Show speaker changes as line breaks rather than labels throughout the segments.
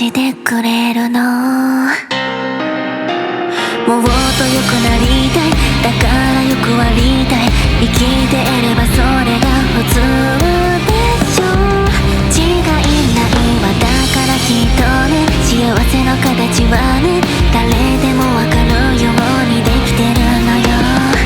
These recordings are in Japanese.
してくれるの。もっと良くなりたい、だからよくありたい。生きていればそれが普通でしょ。違いないわ、だからきっとね、幸せの形はね、誰でもわかるようにできてるのよ。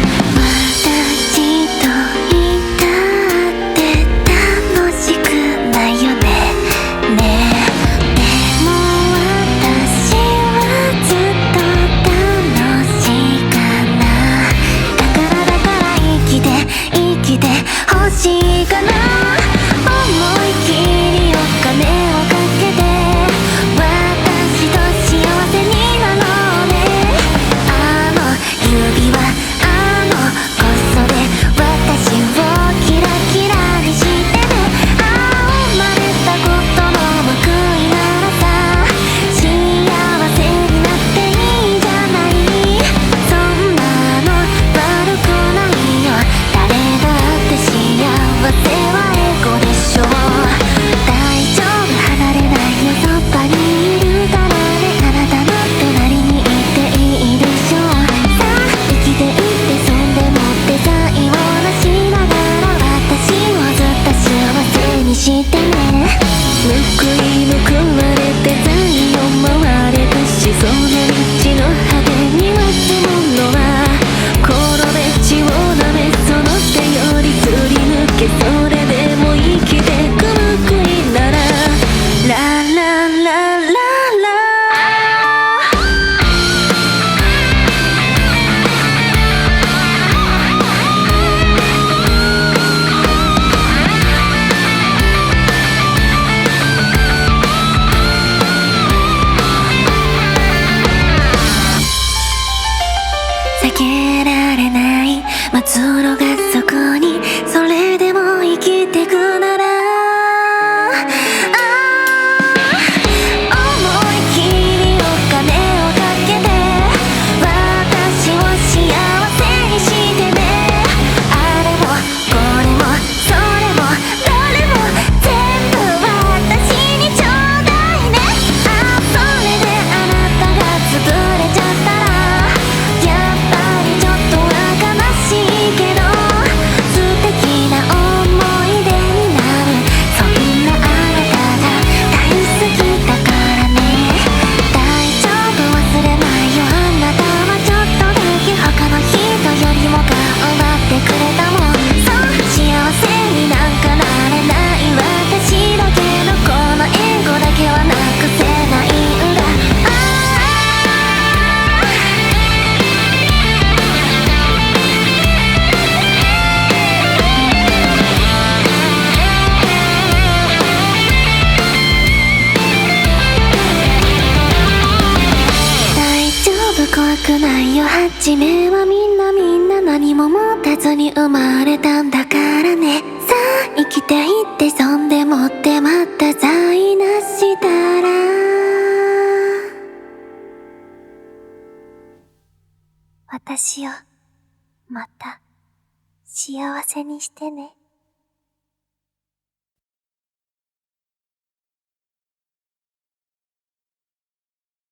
私といたって楽しくないよね。ねえ、でも私はずっと楽しいかな。だから生きて欲しいかな。思い切りお金をかけて私と幸せになろうね。あの指輪、あのこそで私をキラキラにしてね。生まれたことの報いならさ、幸せになっていいじゃない。そんなの悪くないよ。誰だって幸せはエゴでしょ。大丈夫、離れないよ、そばにいるからね。あなたの隣にいていいでしょう。さあ生きていってそんでもってさようなしながら私をずっと幸せにしてね。報い報われて太陽回れたし、その道の果てには積ものは転べ血を舐め、その手よりすり抜け、それでも生きてく報いならラララララ。避けられない末路がそこに、それでも生きてくなら、思い切りお金をかけて私を幸せにしてね。あれもこれもそれもどれも全部私にちょうだいね。それであなたが潰れちゃったらやっぱりちょっとは悲しいけど、素敵な思い出になる。そんなあなたが大好きだからね。大丈夫、忘れないよ。あなたはちょっとだけ他の人よりも頑張ってくれたもん。そう幸せになんかなれない私だけど、このエゴだけはなくせないんだ。大丈夫、怖くないよ。初めはみんな何も持たずに生まれたんだからね。さあ生きていってそんでもってまた台無したら私をまた幸せにしてね。